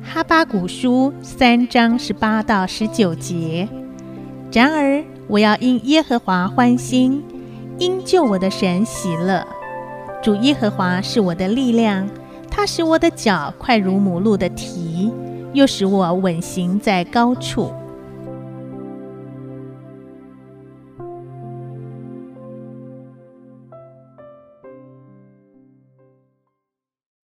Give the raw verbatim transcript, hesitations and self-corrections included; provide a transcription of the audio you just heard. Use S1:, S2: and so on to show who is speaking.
S1: 哈巴谷书三章十八到十九节。然而我要因耶和华欢心，因救我的神喜乐。主耶和华是我的力量，他使我的脚快如母鹿的蹄，又使我稳行在高处。